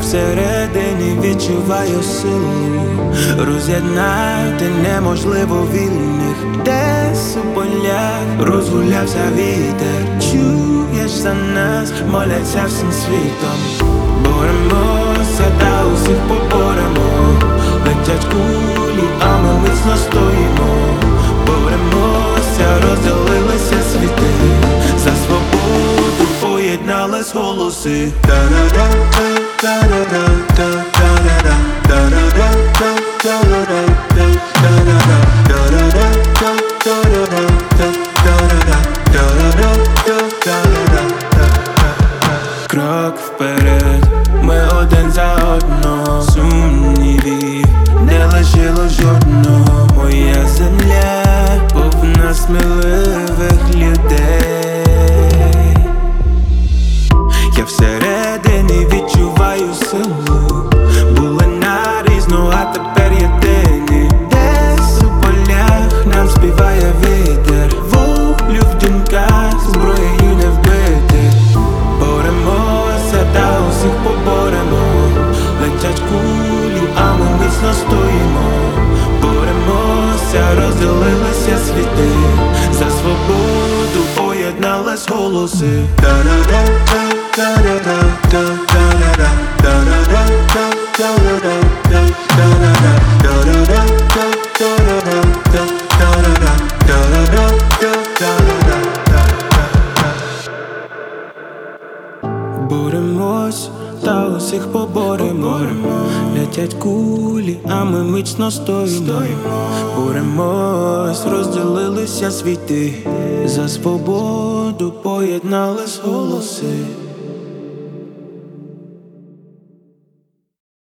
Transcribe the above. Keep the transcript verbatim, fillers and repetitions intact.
всередині відчуваю силу, роз'єднати неможливо вільних. Десь у полях розгулявся вітер. Чуєш за нас, моляться всім світом. Боремося та усіх поборемо. Летять кулі, а ми міцно стоїмо. Боремося, розділилися світи. За свободу поєднались голоси. Крок вперед, ми один за одного. Сумнівів не лишило жодного. Моя земля повна сміливих людей. Я всередині відчуваю силу. Були нарізно, а тепер єдині. Десь у полях нам співає вітер. Волю в думках, зброєю не вбити. Боремося та усіх поборемо. Летять кулі, а ми міцно стоїмо. Боремося, розділилися світи. За свободу поєднались голоси. Боремось та усіх поборемо. Летять кулі, а ми міцно стоїмо. Боремось, розділилися світи. За свободу поєднались голоси.